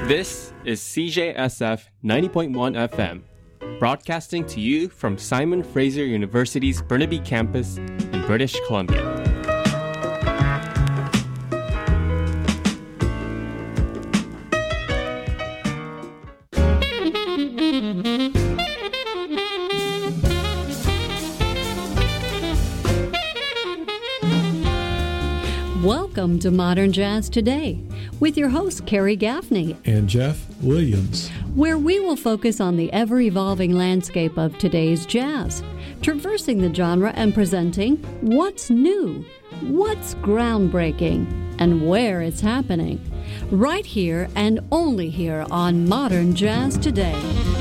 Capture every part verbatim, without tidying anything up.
This is C J S F ninety point one F M, broadcasting to you from Simon Fraser University's Burnaby campus in British Columbia. Welcome to Modern Jazz Today with your host, Carrie Gaffney and Jeff Williams, where we will focus on the ever-evolving landscape of today's jazz, traversing the genre and presenting what's new, what's groundbreaking, and where it's happening, right here and only here on Modern Jazz Today.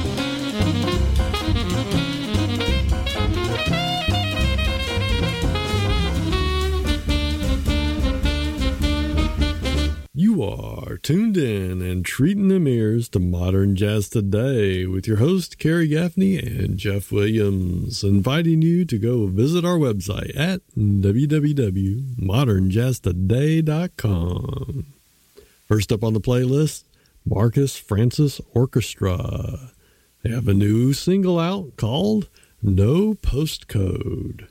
You are tuned in and treating them ears to Modern Jazz Today with your host, Carrie Gaffney and Jeff Williams, inviting you to go visit our website at w w w dot modern jazz today dot com. First up on the playlist, Marcus Francis Orchestra. They have a new single out called No Postcode.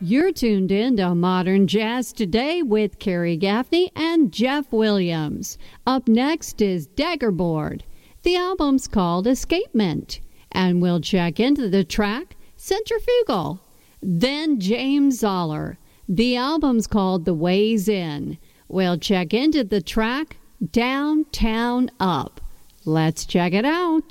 You're tuned in to Modern Jazz Today with Carrie Gaffney and Jeff Williams. Up next is Daggerboard. The album's called Escapement, and we'll check into the track Centrifugal. Then James Zoller. The album's called The Ways In. We'll check into the track Downtown Up. Let's check it out.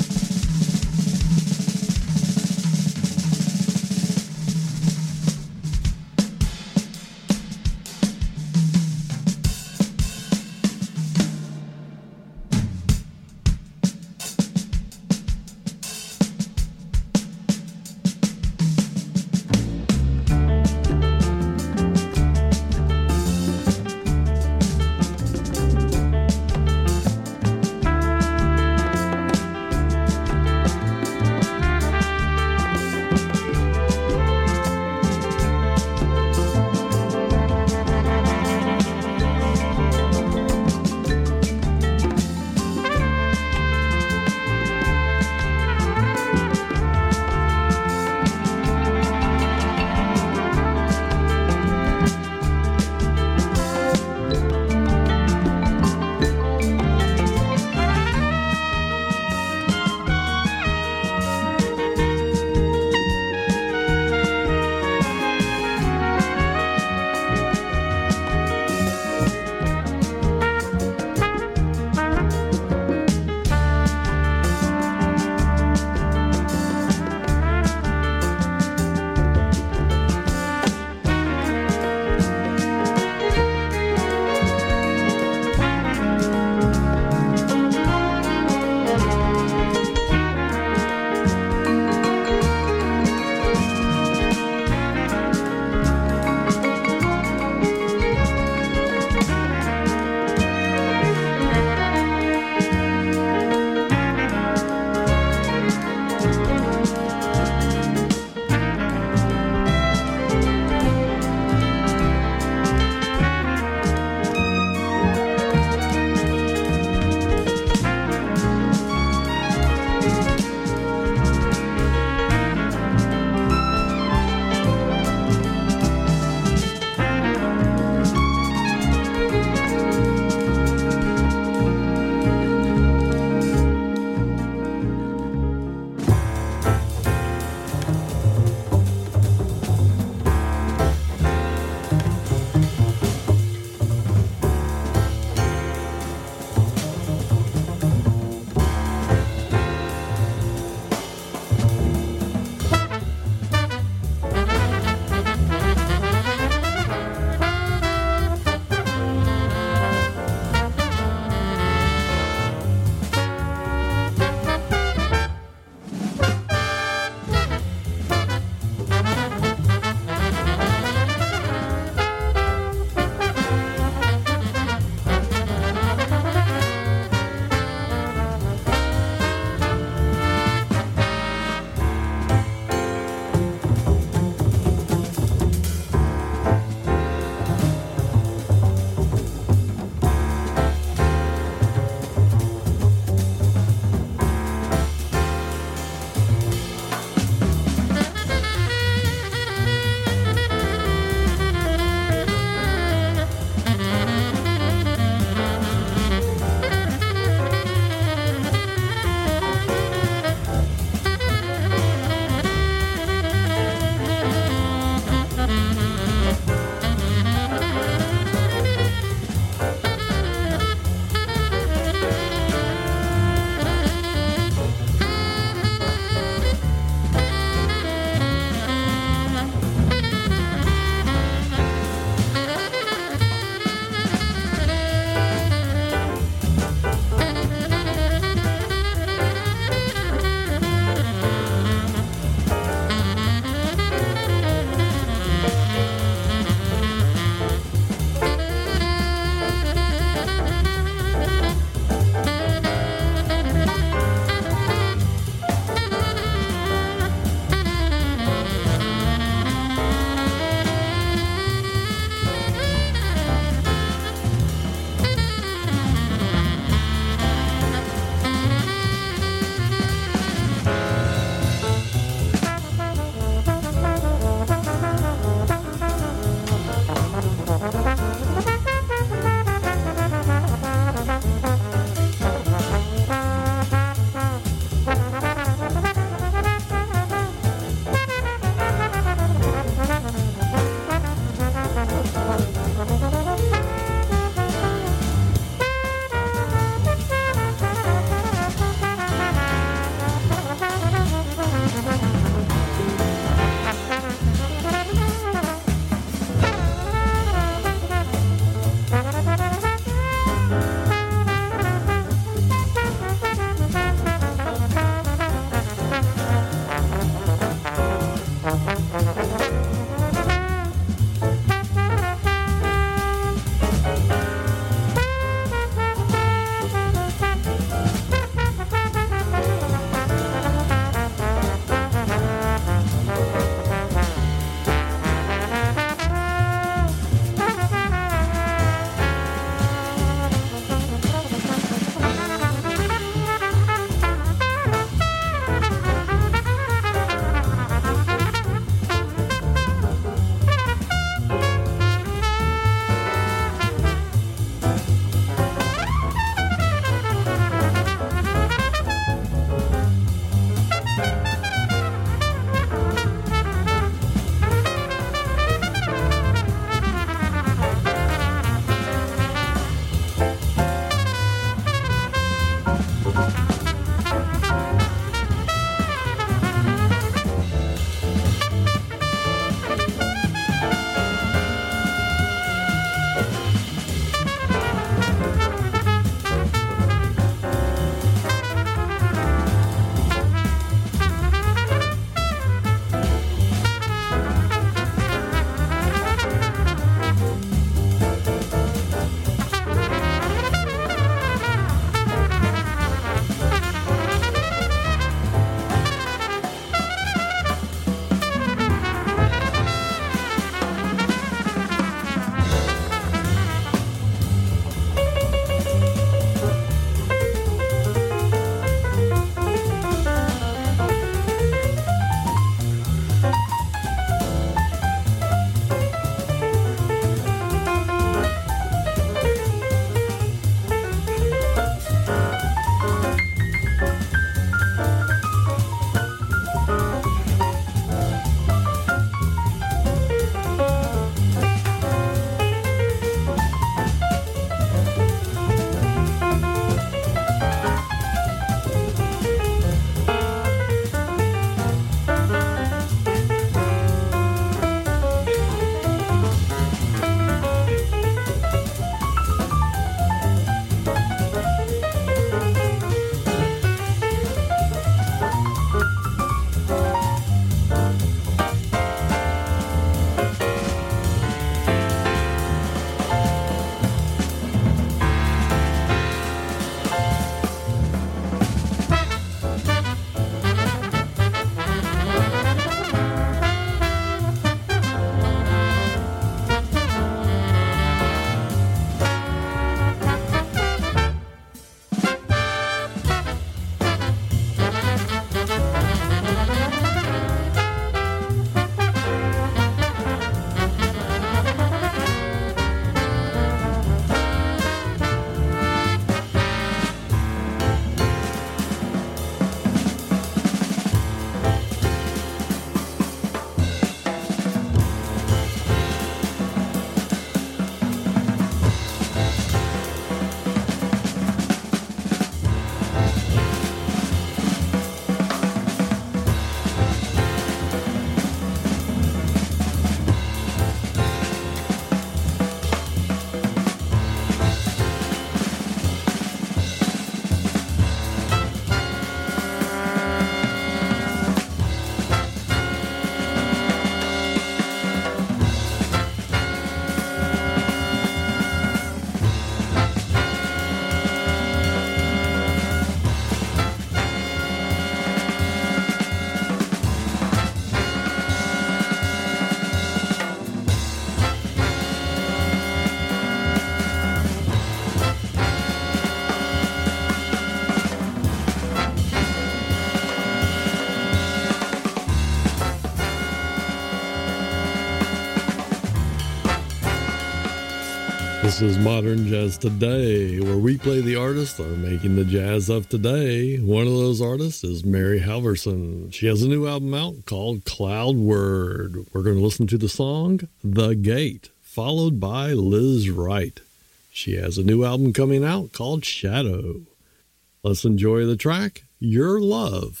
This is Modern Jazz Today, where we play the artists that are making the jazz of today. One of those artists is Mary Halverson. She has a new album out called Cloudward. We're going to listen to the song The Gate, followed by Liz Wright. She has a new album coming out called Shadow. Let's enjoy the track, Your Love.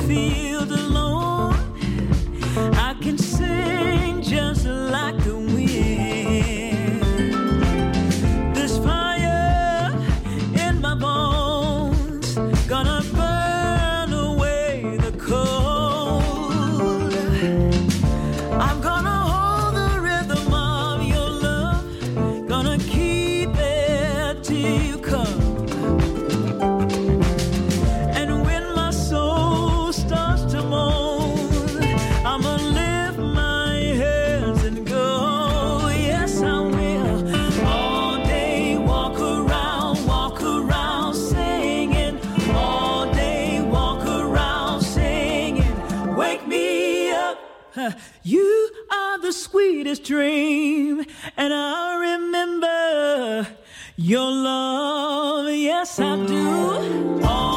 field alone, I can sing just like the wind. This fire in my bones gonna burn away the cold. I'm gonna hold the rhythm of your love, gonna keep it till you come. And when my soul starts to moan, I'ma lift my hands and go, yes I will. All day walk around, walk around singing. All day walk around singing. Wake me up. You are the sweetest dream, and I remember your love. Yes I do. All